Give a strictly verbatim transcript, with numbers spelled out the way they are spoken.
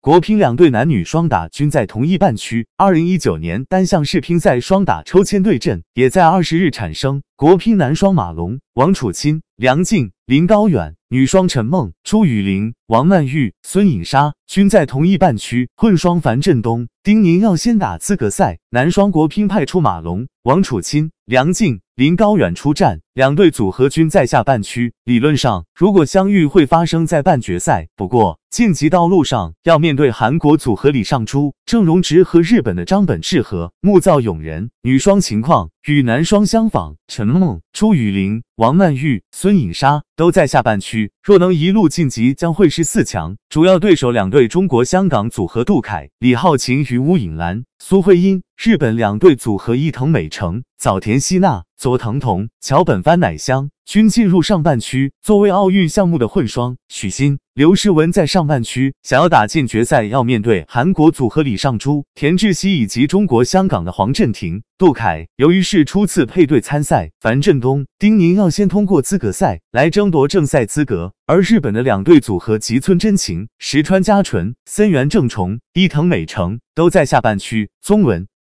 国乒两队男女双打均在同一半区。二零一九年单项世乒赛双打抽签对阵也在二十日产生。国乒男双马龙、王楚钦、梁静、林高远，女双陈梦、朱雨玲、王曼玉、孙颖莎均在同一半区。混双樊振东、丁宁要先打资格赛，男双国乒派出马龙、王楚钦、梁静、林高远出战，两队组合均在下半区。理论上，如果相遇会发生在半决赛，不过晋级道路上要面对韩国组合李尚洙、郑容直和日本的张本智和、木造勇人。女双情况与男双相仿，陈梦、朱雨玲、王曼玉、孙颖莎都在下半区，若能一路晋级将会是四强。主要对手两队中国香港组合杜凯、李浩晴与吴颖兰、苏慧音，日本两队组合伊藤美诚、早田希娜、佐藤瞳、桥本帆乃香均进入上半区。作为奥运项目的混双，许昕、刘诗雯在上半区，想要打进决赛要面对韩国组合李尚洙、田志希以及中国香港的黄镇廷。杜凯由于是初次配对参赛，樊振东、丁宁要先通过资格赛来争夺正赛资格，而日本的两队组合吉村真晴、石川佳纯、森原正重、伊藤美诚都在下半区。宗文